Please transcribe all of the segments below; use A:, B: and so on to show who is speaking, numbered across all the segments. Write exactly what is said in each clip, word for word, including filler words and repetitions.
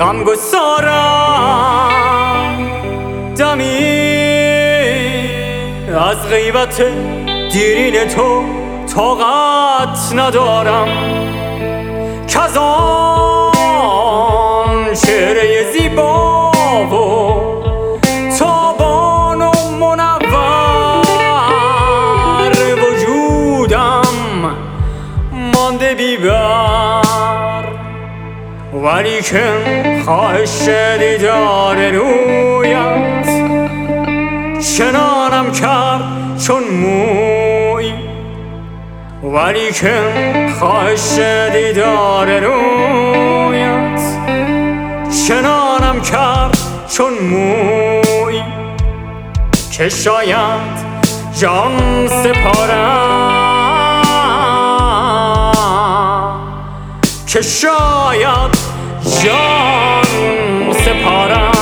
A: غمگسارم دمی از غیبت دیرین تو طاقت ندارم کز آن چهره زیبا و تابان و منور وجودم مانده بی‌بر ولیکن خواهش دیدار رویت چنانم کرد چون مویی ولیکن خواهش دیدار رویت چنانم کرد چون مویی که شاید جان سپارم که شاید جان سپارم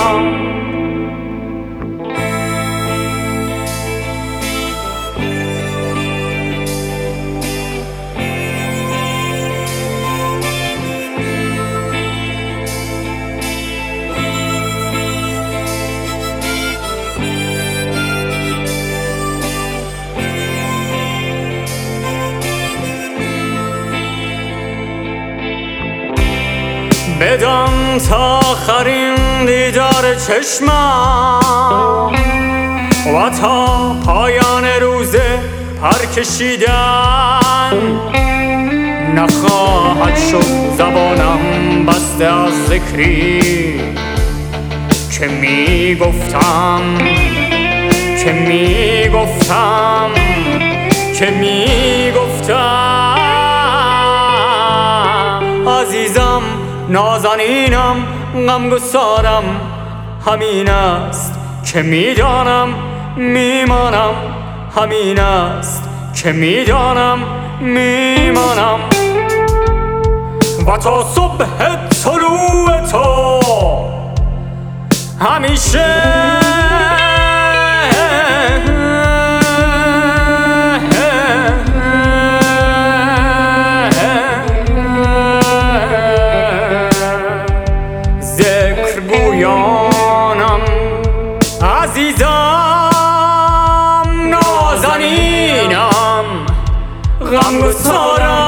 A: بدان تا آخرین دیدار چشمم و تا پایان روز پر کشیدن نخواهد شد زبانم بسته از ذکری که می گفتم که می گفتم که می گفتم عزیزم نازنینم غمگسارم همین است که میدانم میمانم همین است که میدانم میمانم و تا صبح طلوع تو همیشه گویانم عزیزم نازنینم غمگسارم